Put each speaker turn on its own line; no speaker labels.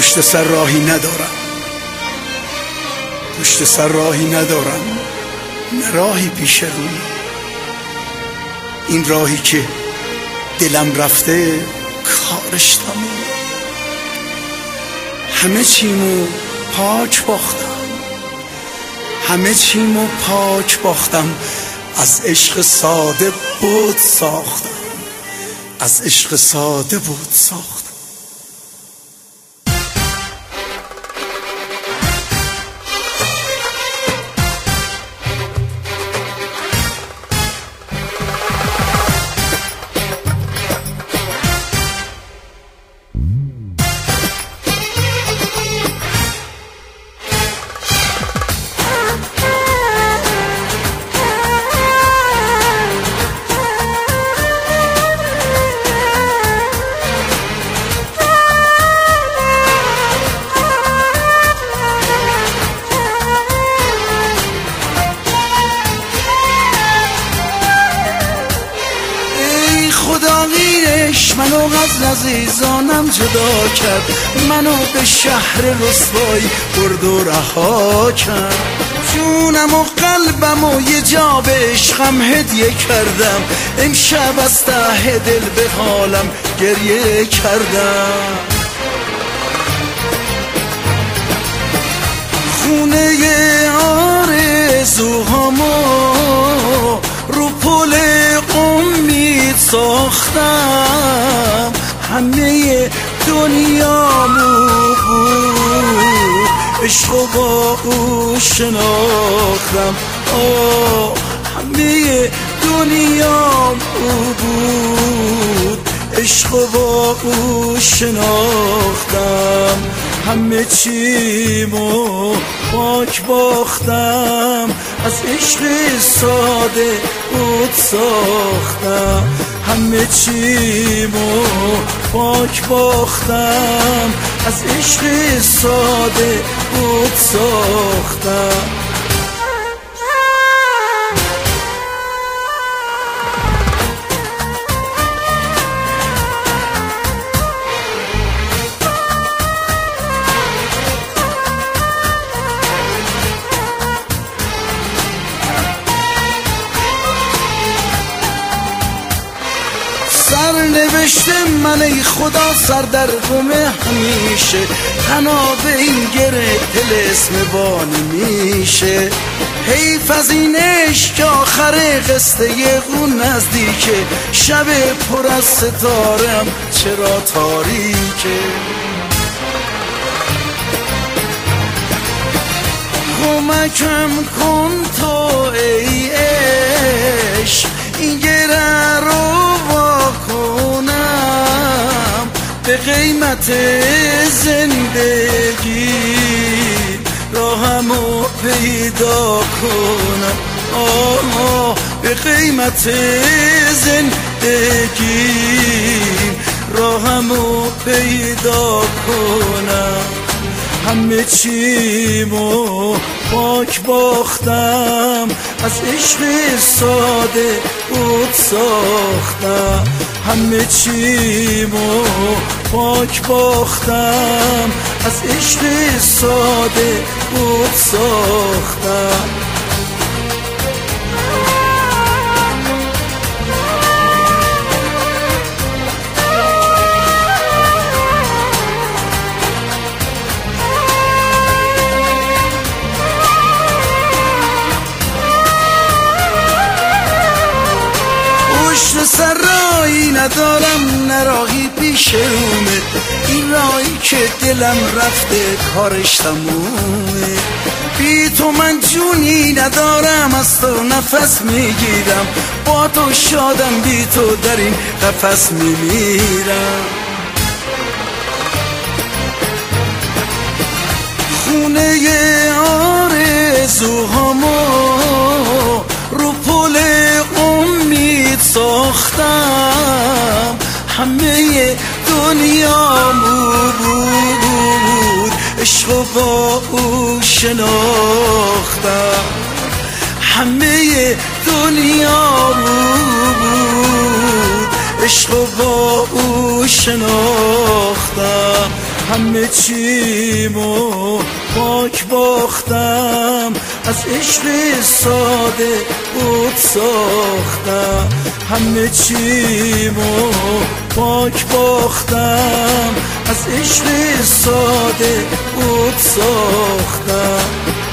پشت سر راهی ندارم، پشت سر راهی ندارم، نه راهی پیش روی. این راهی که دلم رفته کارش تموم. همه چیمو پاک باختم، همه چیمو پاک باختم، از عشق ساده بود ساختم، از عشق ساده بود ساختم. منو از عزیزانم جدا کرد، منو به شهر رسوایی برد و رها کرد. جونم و قلبم و یه جا به عشقم هدیه کردم، امشب از ته دل به حالم گریه کردم. خونه آرزوهامو رو پل امید ساختم، همه دنیامو بود عشق و با او شناختم. همه دنیامو بود عشق و با او شناختم. همه چیمو پاک باختم، از عشق ساده بود ساختم. همه چیمو پاک باختم، از عشق ساده بود ساختم. سرنوشته من ای خدا سردرگم همیشه، تنها به این گره طلسم بانی میشه. حیف از این عشق آخر قصه اون نزدیکه، شب پر از ستارم چرا تاریکه. کمکم کن تو ای عشق این گره رو کنم، به قیمت زندگی راهمو پیدا کنم. به قیمت زندگی راهمو پیدا کنم. همه چیمو پاک باختم، از عشق ساده بود ساختم. همه چیمو پاک باختم، از عشق ساده بود ساختم. پشت سر راهی ندارم، نه راهی پیش رومه. این راهی که دلم رفته کارش تمومه. بی تو من جونی ندارم، از تو نفس میگیرم. با تو شادم، بی تو در این قفس میمیرم. خونه آرزوهامو رو پل امید ساختم، همه دنیامو بود عشق و با او شناختم. همه دنیامو بود عشق و با او شناختم. همه چیمو پاک باختم، از عشق ساده بود ساختم. همه چیمو پاک باختم، از عشق ساده بود ساختم.